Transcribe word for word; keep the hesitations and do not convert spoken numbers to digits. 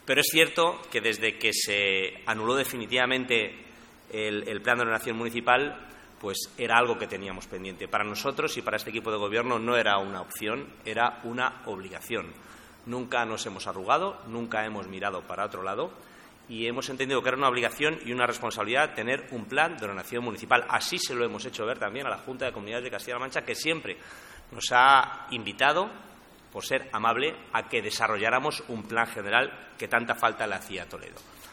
Pero es cierto que desde que se anuló definitivamente el, el plan de ordenación municipal, pues era algo que teníamos pendiente. Para nosotros y para este equipo de gobierno no era una opción, era una obligación. Nunca nos hemos arrugado, nunca hemos mirado para otro lado y hemos entendido que era una obligación y una responsabilidad tener un plan de ordenación municipal. Así se lo hemos hecho ver también a la Junta de Comunidades de Castilla-La Mancha, que siempre nos ha invitado, por ser amable, a que desarrolláramos un plan general que tanta falta le hacía a Toledo.